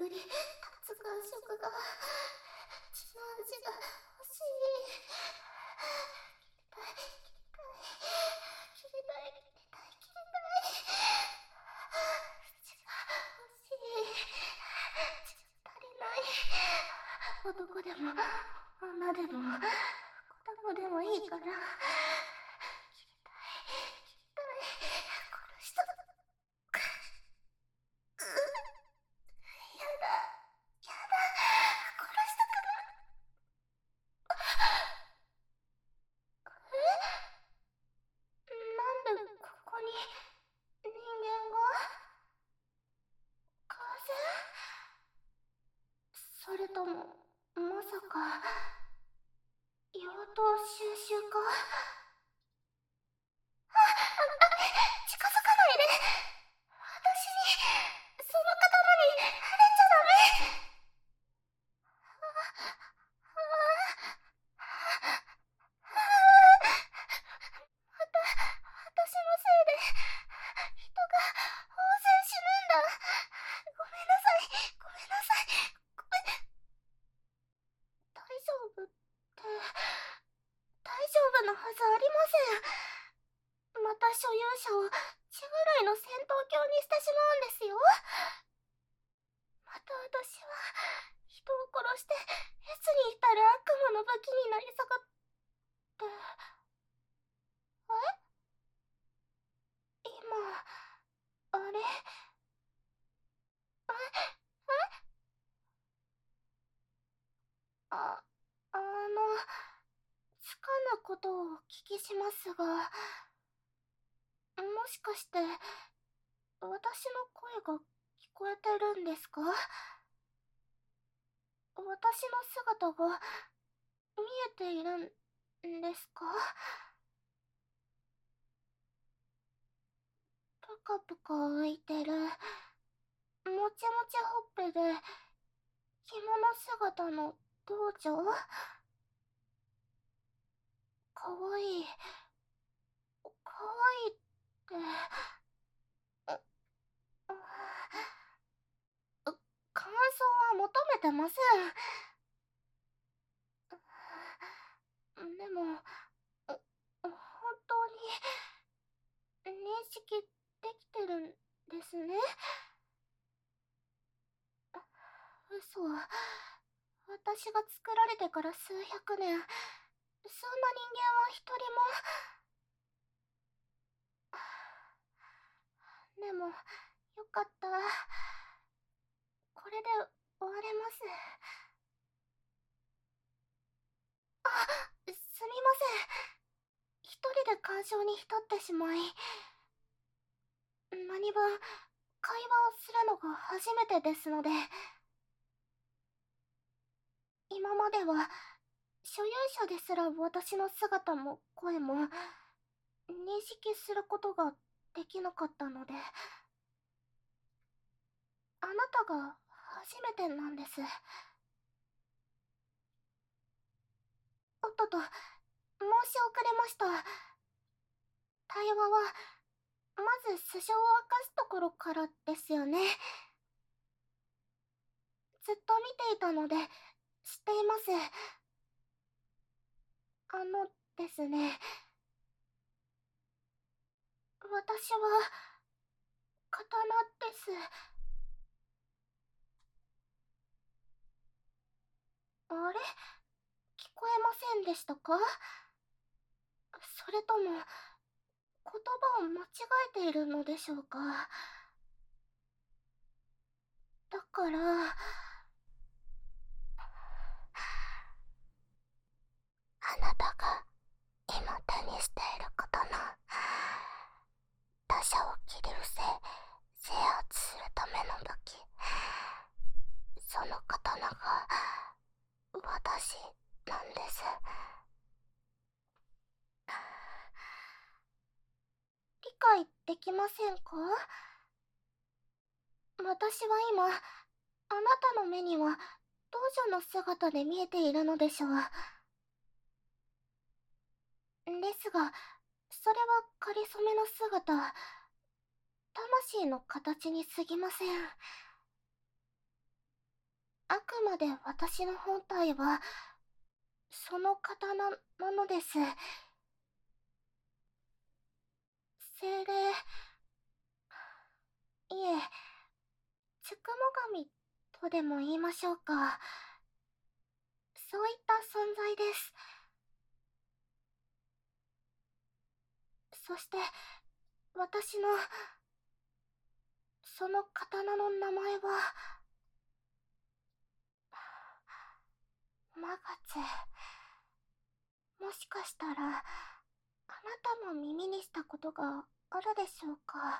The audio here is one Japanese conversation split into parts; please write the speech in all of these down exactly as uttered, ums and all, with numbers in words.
ぐり立つ感触が、血の味が欲しい。切りたい、切りたい、切りたい、切りたい。血が欲しい。血が足りない。男でも女でも子供でもいいから切りたい、切りたい。殺したく、やだ、やだ、殺したくない。え、なんでここに人間が？風？それともまさか妖刀収集か？あ、あ、近づかないで。私にその刀に触れちゃダメ。ああまた私のせいで人が大勢死ぬんだ。ごめんなさい、ごめんなさい、ごめん。大丈夫って大丈夫なはずありません。また所有者を血狂いの戦闘狂にしてしまうんですよ。また私は人を殺して越に至る悪魔の武器になり下がって。え、今あれ、あえああのつかぬことをお聞きしますが、もしかして私の声が聞こえてるんですか？私の姿が見えているんですか？ぷかぷか浮いてるもちもちほっぺで着物姿の道女？かわいい、かわいいって。う感想は求めてません。でも本当に認識できてるんですね。嘘。私が作られてから数百年、そんな人間は一人も。でもよかった。これで終われます。あ、すみません。一人で感傷に浸ってしまい、何分会話をするのが初めてですので。今までは所有者ですら私の姿も声も認識することができなかったので、あなたが初めてなんです。おっとっと、申し遅れました。対話はまず素性を明かすところからですよね。ずっと見ていたので知っています。あのですね、私は刀です。あれ、聞こえませんでしたか？それとも言葉を間違えているのでしょうか？だからあなたが今手にしている刀、他者を切り伏せ制圧するための武器、その刀が私なんです。理解できませんか？私は今、あなたの目には道女の姿で見えているのでしょう。ですが、それはかりそめの姿、魂の形に過ぎません。 あくまで私の本体はその刀なのです。精霊、いえ、つくも神とでも言いましょうか。そういった存在です。そして私のその刀の名前はマガツ。もしかしたらあなたも耳にしたことがあるでしょうか。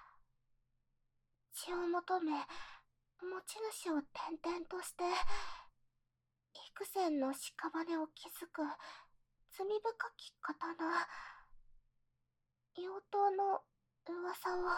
血を求め持ち主を転々として幾千の屍を築く罪深き刀、妖刀の噂を。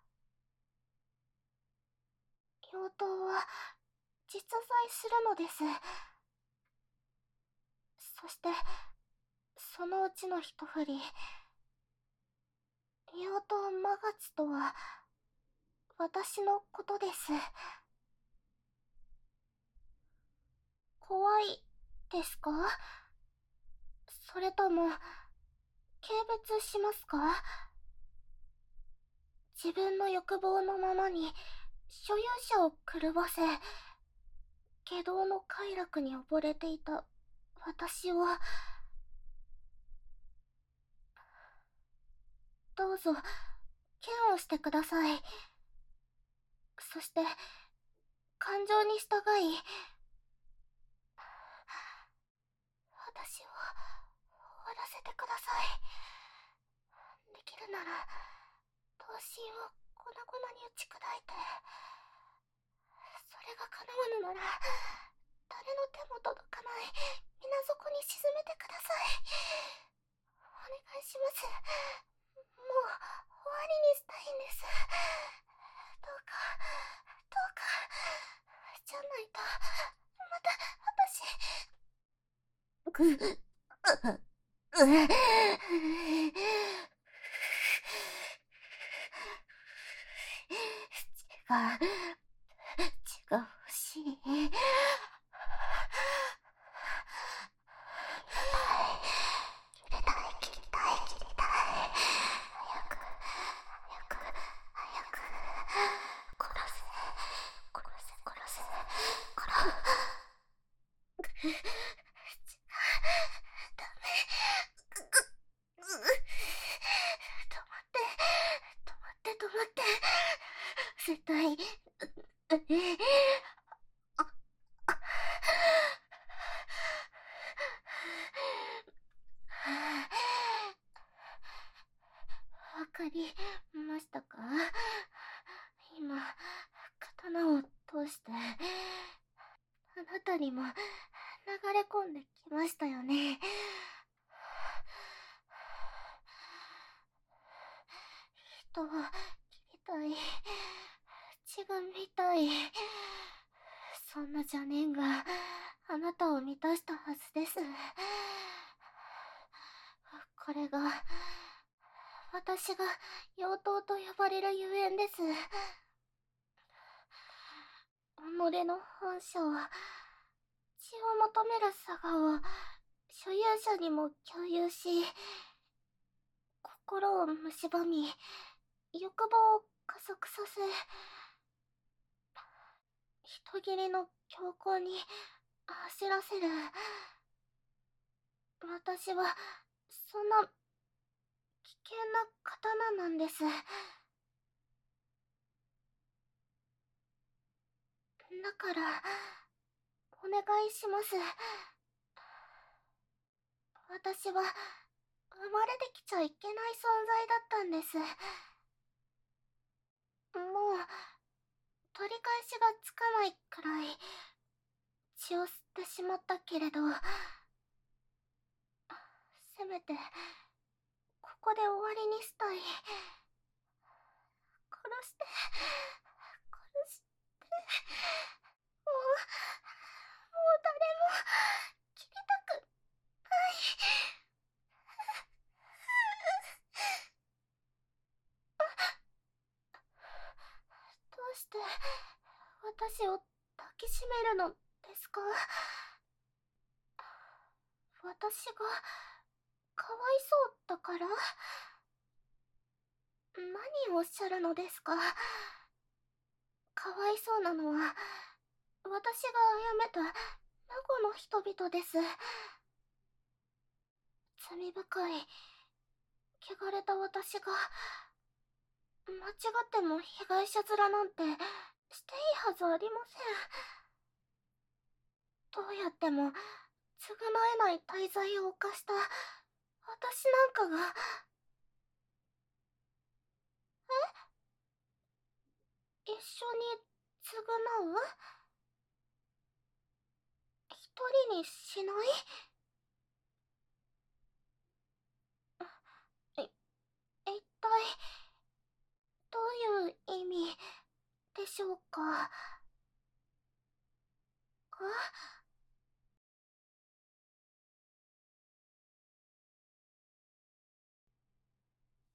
妖刀は実在するのです。そしてそのうちの一振り、妖刀マガツとは私のことです。怖いですか？それとも軽蔑しますか？自分の欲望のままに所有者を狂わせ、下道の快楽に溺れていた私を。どうぞ剣をしてください。そして感情に従い私を終わらせてください。できるなら刀身を粉々に打ち砕いて、それが叶わぬなら誰の手も届かない水底に沈めてください。お願いします。もう終わりにしたいんです。どうかどうか。じゃないとまた私。ぐっうう血が血が欲しい。切りたい切りたい切りたい。早く早く早く。殺せ殺せ殺せ殺せ。ダメ。止まって止まって止まって。絶対えわかりましたか？今刀を通してあなたにも流れ込んできましたよね。人を切りたい、血が見たい、そんな邪念があなたを満たしたはずです。これが私が妖刀と呼ばれるゆえんです。己の本性、血を求める差がを所有者にも共有し、心を蝕み欲望を加速させ、人斬りの強行に走らせる。私はそんな危険な刀なんです。だからお願いします。私は生まれてきちゃいけない存在だったんです。もう取り返しがつかないくらい血を吸ってしまったけれど、せめてここで終わりにしたい。殺して殺して。もうもう誰も切りたくない。どうして私を抱きしめるのですか？私がかわいそうだから？何をおっしゃるのですか？かわいそうなのは私が殺めた名護の人々です。罪深い汚れた私が間違っても被害者面なんてしていいはずありません。どうやっても償えない大罪を犯した私なんかが。え、一緒に償う？一人にしない？い、一体どういう意味でしょうか？あ、